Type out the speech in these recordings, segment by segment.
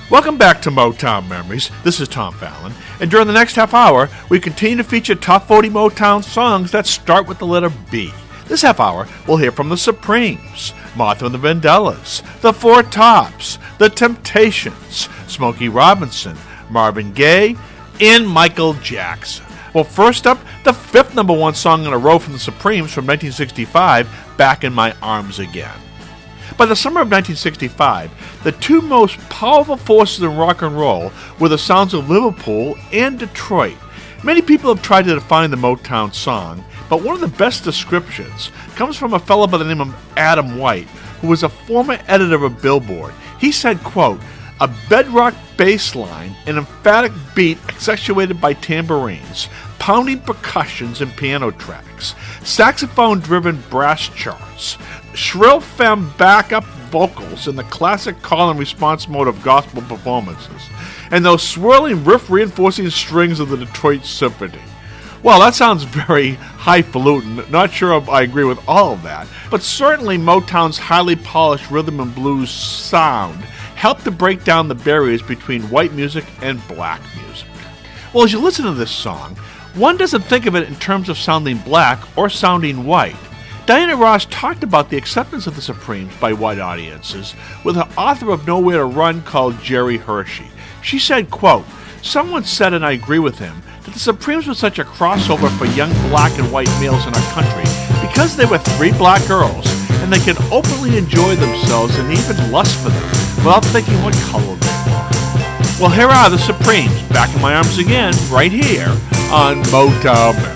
Welcome back to Motown Memories. This is Tom Fallon, and during the next half hour, we continue to feature top 40 Motown songs that start with the letter B. This half hour, we'll hear from the Supremes, Martha and the Vandellas, the Four Tops, the Temptations, Smokey Robinson, Marvin Gaye, and Michael Jackson. Well, first up, the fifth number one song in a row from the Supremes from 1965, Back in My Arms Again. By the summer of 1965, the two most powerful forces in rock and roll were the sounds of Liverpool and Detroit. Many people have tried to define the Motown song, but one of the best descriptions comes from a fellow by the name of Adam White, who was a former editor of Billboard. He said, quote, "A bedrock bass line, an emphatic beat accentuated by tambourines, pounding percussions and piano tracks, saxophone-driven brass charts, shrill femme backup vocals in the classic call-and-response mode of gospel performances, and those swirling riff-reinforcing strings of the Detroit Symphony." Well, that sounds very highfalutin. Not sure if I agree with all of that, but certainly Motown's highly polished rhythm and blues sound helped to break down the barriers between white music and black music. Well, as you listen to this song, one doesn't think of it in terms of sounding black or sounding white. Diana Ross talked about the acceptance of the Supremes by white audiences with the author of Nowhere to Run called Jerry Hershey. She said, quote, "Someone said, and I agree with him, that the Supremes were such a crossover for young black and white males in our country because they were three black girls and they could openly enjoy themselves and even lust for them without thinking what color they were." Well, here are the Supremes, Back in My Arms Again, right here on Motown Memories.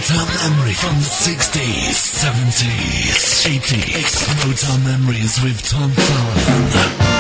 Motown memory from the 60s, 70s, 80s. Motown memories with Tom Fallon.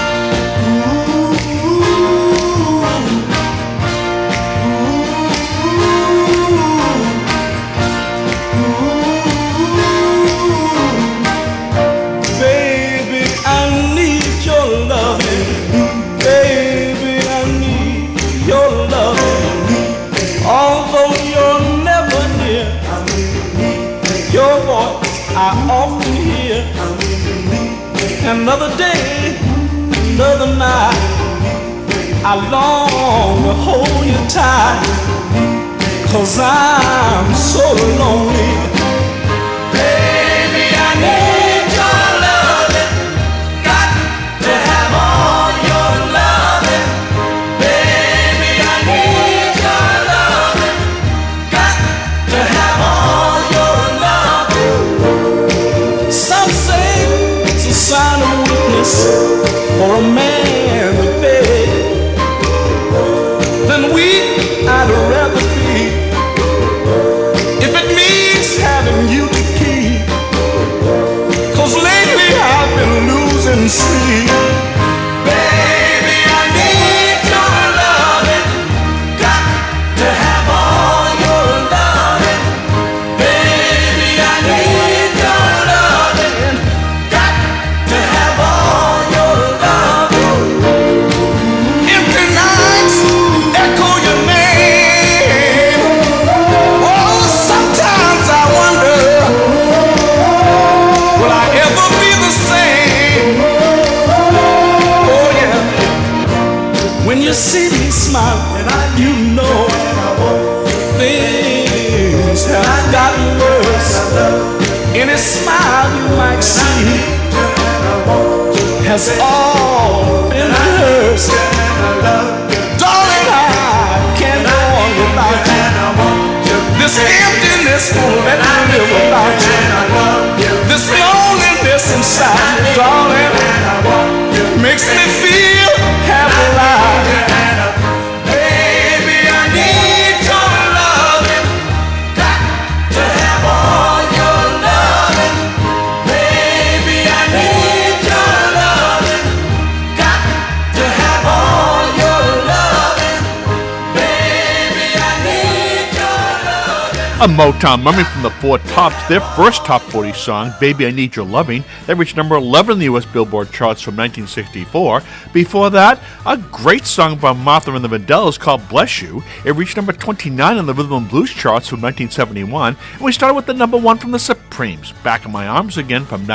I often hear another day, another night. I long to hold you tight, 'cause I'm so lonely. Baby, I need your loving, got to have all your loving. Baby, I need your loving, got to have all your loving. Some say it's a sign of weakness for a man to beg. Then weak I'd rather be, if it means having you to keep. 'Cause lately I've been losing sleep. Baby, I need your loving, got to have all your loving. Baby, I need your loving, got to have all your loving. Empty nights echo your name. Oh, sometimes I wonder, will I ever be the same? Oh yeah. When you see me smiling, you know things have gotten worse. Any smile you might see has all been hers. Darling, I can't go on without you. This emptiness won't let me live without you. This loneliness inside me, darling, makes me feel half alive. Baby, I need your loving, got to have all your loving. Baby, I need your loving, got to have all your loving. Baby, I need your loving. A Motown memory from the Four Tops, their first top 40 song, Baby I Need Your Loving, that reached number 11 in the U.S. Billboard charts from 1964. Before that, a great song by Martha and the Vandellas called Bless You. It reached number 29 on the Rhythm and Blues charts from 1971. And we started with the number 1 from the Supremes, Back in My Arms Again from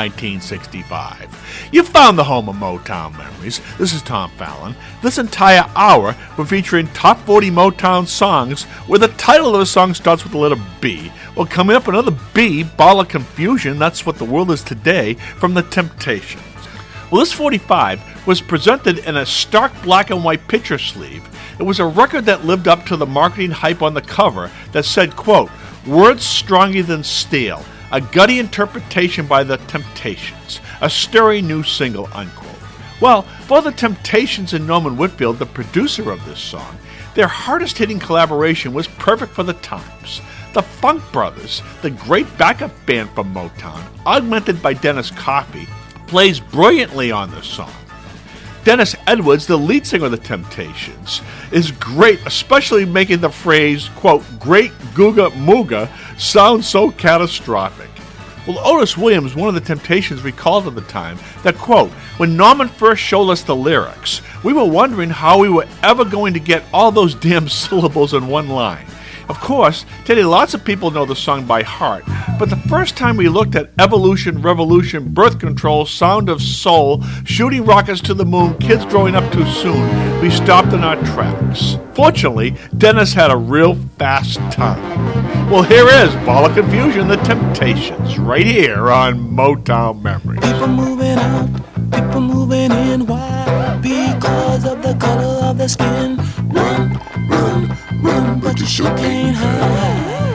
1965. You found the home of Motown memories. This is Tom Fallon. This entire hour, we're featuring top 40 Motown songs where the title of the song starts with the letter B. Well, coming up, another B, Ball of Confusion, that's what the world is today, from The Temptations. Well, this 45 was presented in a stark black and white picture sleeve. It was a record that lived up to the marketing hype on the cover that said, quote, words stronger than steel, a gutty interpretation by The Temptations, a stirring new single, unquote. Well, for The Temptations and Norman Whitfield, the producer of this song, their hardest-hitting collaboration was perfect for the times. The Funk Brothers, the great backup band from Motown, augmented by Dennis Coffey, plays brilliantly on this song. Dennis Edwards, the lead singer of The Temptations, is great, especially making the phrase, quote, great Googa Mooga sound so catastrophic. Well, Otis Williams, one of The Temptations, recalled at the time that, quote, when Norman first showed us the lyrics, we were wondering how we were ever going to get all those damn syllables in one line. Of course, today lots of people know the song by heart, but the first time we looked at evolution, revolution, birth control, sound of soul, shooting rockets to the moon, kids growing up too soon, we stopped in our tracks. Fortunately, Dennis had a real fast tongue. Well, here is Ball of Confusion, The Temptations, right here on Motown Memories. People moving out, people moving in, why? Because of the color of their skin. Run, run, run, but you sure can't hide.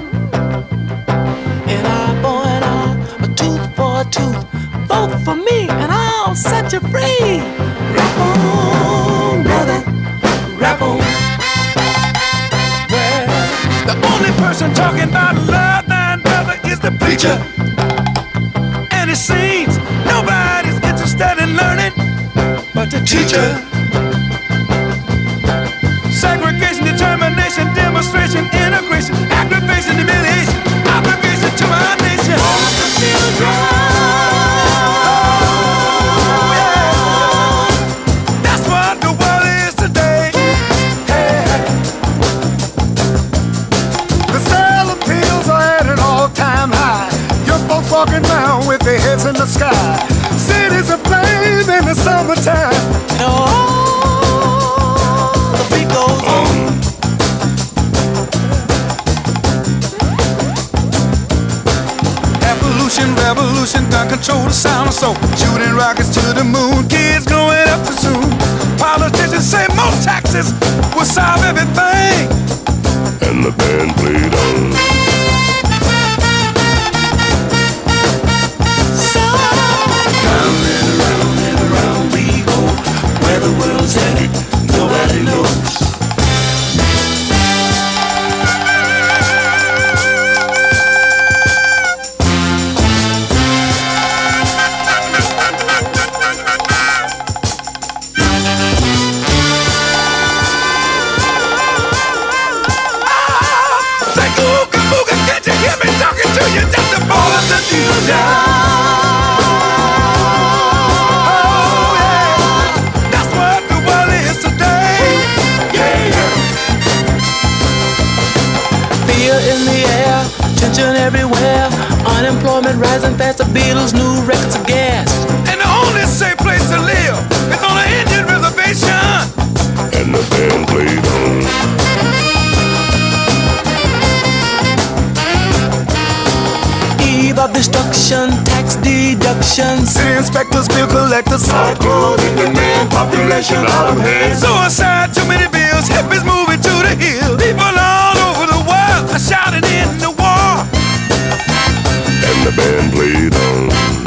An eye for an eye, a tooth for a tooth. Vote for me and I'll set you free. Rap on, brother, rap on. Well, The only person talking about love, thine brother, is the preacher. And it seems nobody's interested in learning but the teacher. Segregation, determination, demonstration, integration, aggravation, humiliation, obligation to our nation. That's what the world is today. The sale of pills are at an all-time high. Young folks walking around with their heads in the sky. Cities aflame in the summertime. The beat goes on. Evolution, revolution, gun control the sound of soul. Shooting rockets to the moon, kids growing up too soon. Politicians say more taxes will solve everything. And the band played on. Round and around we go. Where the world's headed, nobody knows. Can't you hear me talking to you? Just the ball of the future. Oh yeah, that's what the world is today. Yeah. Fear in the air, tension everywhere. Unemployment rising fast. The Beatles' new records of gas. And the only safe place to live is on an Indian reservation. And the band played on. Of destruction, tax deductions, City inspectors, bill collectors, Hardcore in demand, population out of hand. suicide, too many bills, hippies moving to the hill. People all over the world are shouting in the war. And the band played on.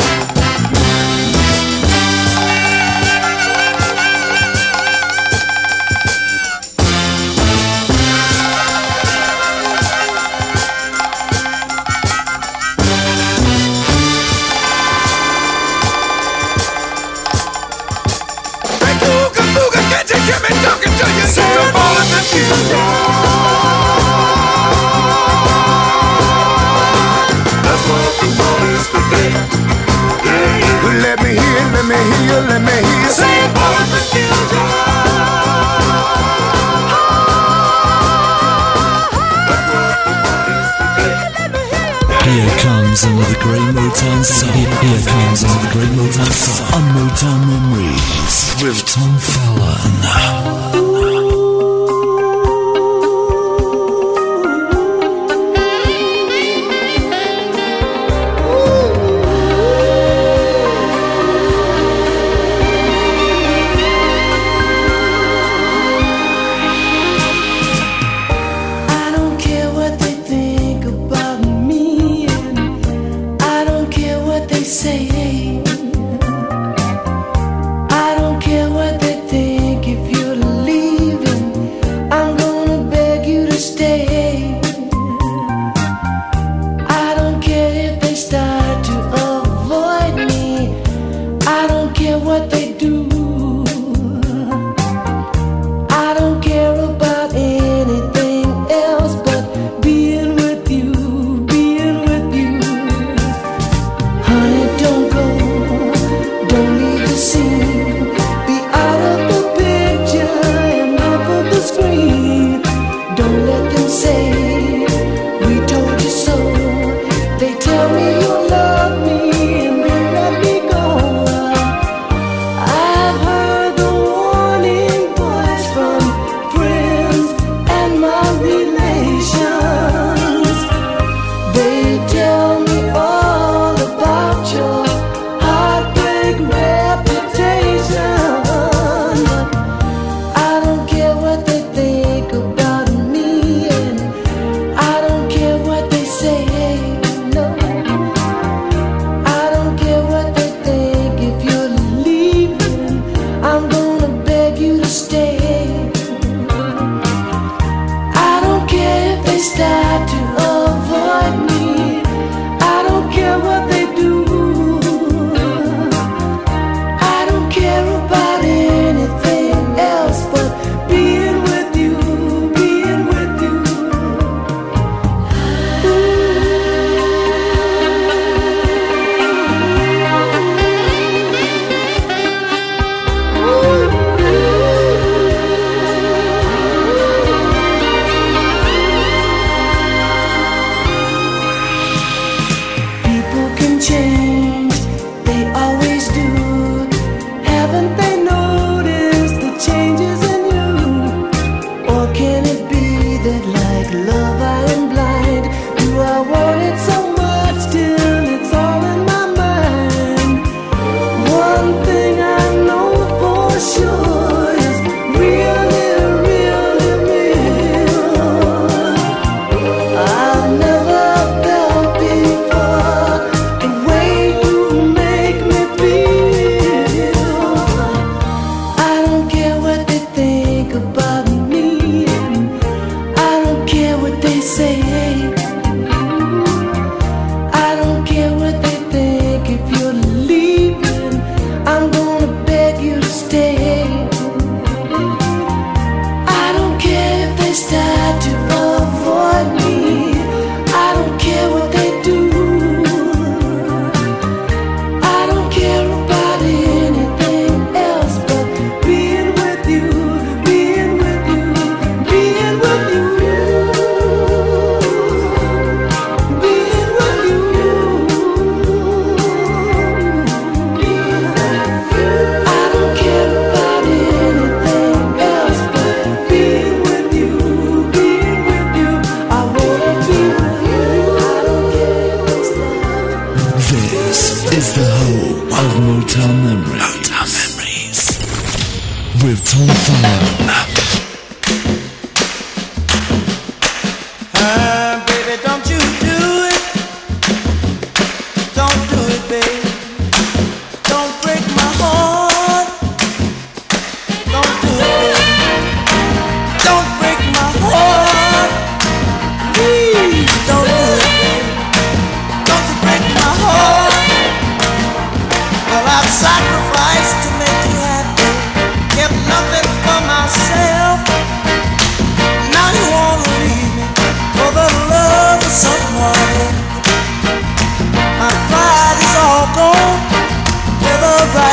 Can't you hear me talking to you? It's a ball in the future. That's what the world is today. let me hear, let me hear, let me hear. Say ball in the future. Here comes another great Motown song. Here comes another great Motown song on Motown Memories with Tom Fallon. I don't care what they think if you're to leave.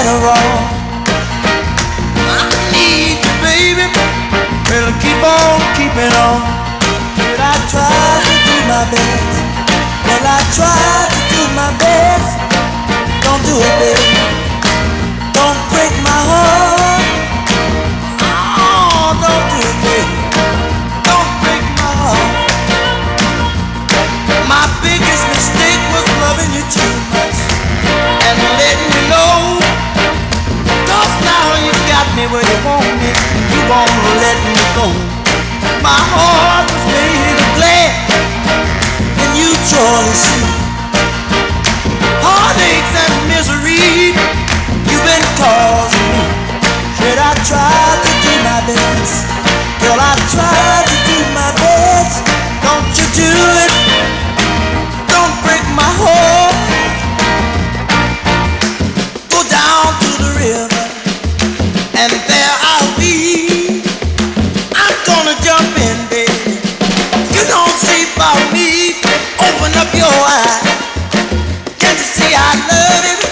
right or wrong. I need you, baby. Well, keep on keeping on. But I try to do my best. Well, I try to do my best. Don't do it, baby. Don't break my heart. Oh, don't do it, baby. Don't break my heart. My biggest mistake was loving you too much and letting you know. 'Cause now you got me where you want me and you won't let me go. My heart was made of glass and you surely see heartaches and misery you've been causing me. Should I try to do my best? Girl, I try to do my best. Don't you do it? Don't break my heart. Go down to the river and there I'll be. I'm gonna jump in, baby. You don't see about me. Open up your eyes. Can't you see I love it?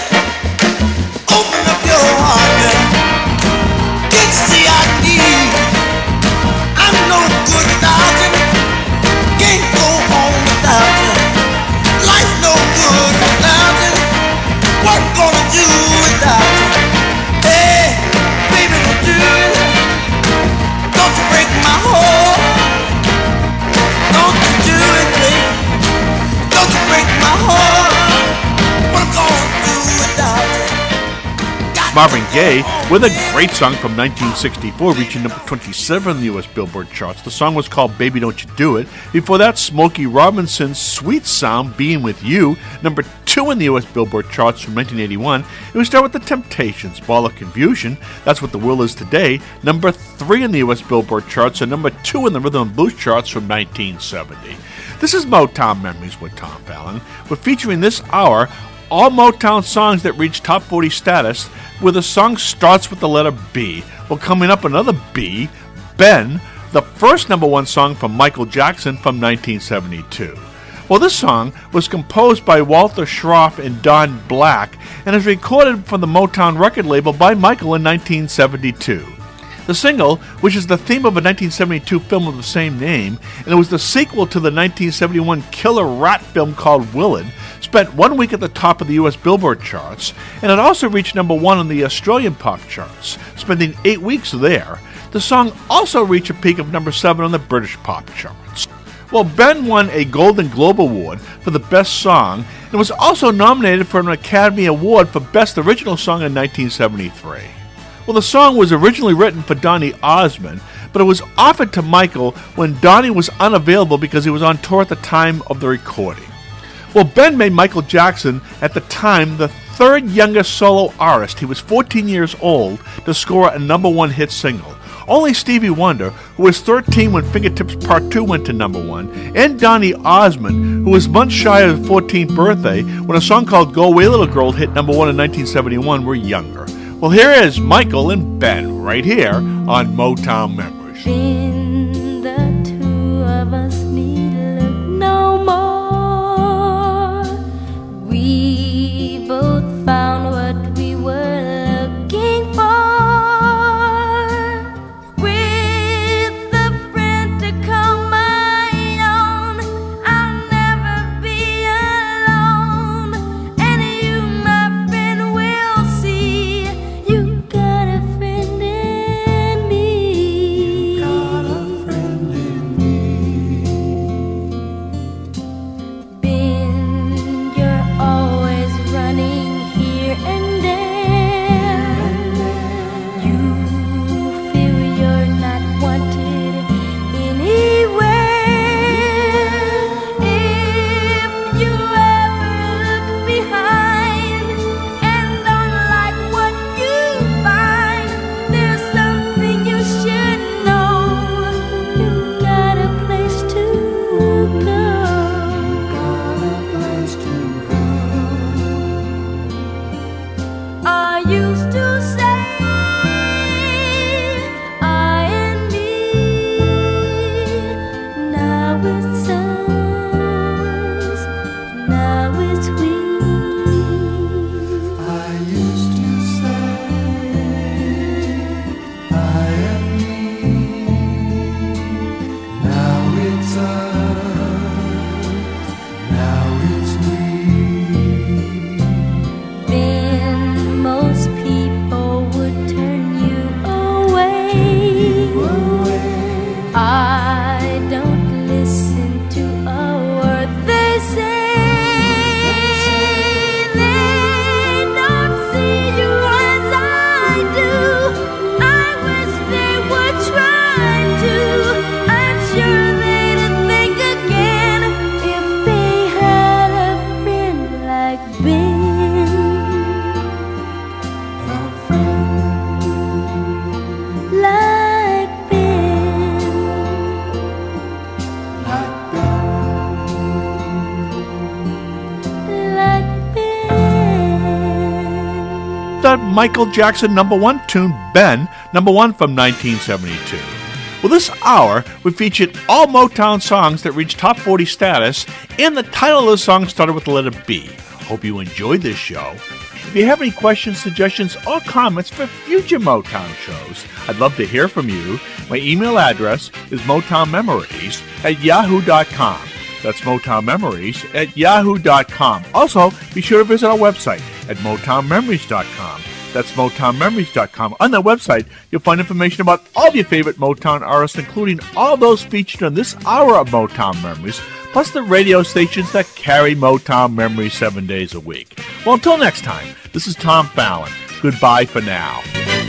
Open up your heart, girl. Can't you see I need? I'm no good without you. Can't go home without you. Life's no good without you. What gonna do without you? Hey, baby, don't do it. Don't you break my heart. Don't you do it, baby. Don't you break my heart. What I'm gonna do without you? Marvin Gaye with a great song from 1964 reaching number 27 in the U.S. Billboard charts. The song was called Baby Don't You Do It. Before that, Smokey Robinson's Sweet Sound, Being With You, number 2 in the U.S. Billboard charts from 1981. And we start with The Temptations, Ball of Confusion, That's What the World Is Today, number 3 in the U.S. Billboard charts and number 2 in the Rhythm and Blues charts from 1970. This is Motown Memories with Tom Fallon. We're featuring this hour all Motown songs that reach top 40 status, where the song starts with the letter B. Well, coming up, another B, Ben, the first number 1 song from Michael Jackson from 1972. Well, this song was composed by Walter Schroff and Don Black and is recorded from the Motown record label by Michael in 1972. The single, which is the theme of a 1972 film of the same name, and it was the sequel to the 1971 killer rat film called Willard, spent 1 week at the top of the U.S. Billboard charts, and it also reached number 1 on the Australian pop charts, spending 8 weeks there. The song also reached a peak of number 7 on the British pop charts. Well, Ben won a Golden Globe Award for the Best Song and was also nominated for an Academy Award for Best Original Song in 1973. Well, the song was originally written for Donny Osmond, but it was offered to Michael when Donny was unavailable because he was on tour at the time of the recording. Well, Ben made Michael Jackson, at the time, the third youngest solo artist. He was 14 years old to score a number 1 hit single. Only Stevie Wonder, who was 13 when Fingertips Part 2 went to number 1, and Donny Osmond, who was months shy of his 14th birthday when a song called Go Away Little Girl hit number 1 in 1971, were younger. Well, here is Michael and Ben right here on Motown Memories. Then the two of us need look no more. We both found what we were looking for. With a friend to call my own, I'll never be alone. And you, my friend, will see you got a friend in me. the Michael Jackson #1 tune, Ben, #1 from 1972. Well, this hour, we featured all Motown songs that reached top 40 status, and the title of the song started with the letter B. Hope you enjoyed this show. If you have any questions, suggestions, or comments for future Motown shows, I'd love to hear from you. My email address is motownmemories@yahoo.com. That's motownmemories@yahoo.com. Also, be sure to visit our website at motownmemories.com. That's motownmemories.com. On that website, you'll find information about all of your favorite Motown artists, including all those featured on this hour of Motown Memories, plus the radio stations that carry Motown Memories 7 days a week. Well, until next time, this is Tom Fallon. Goodbye for now.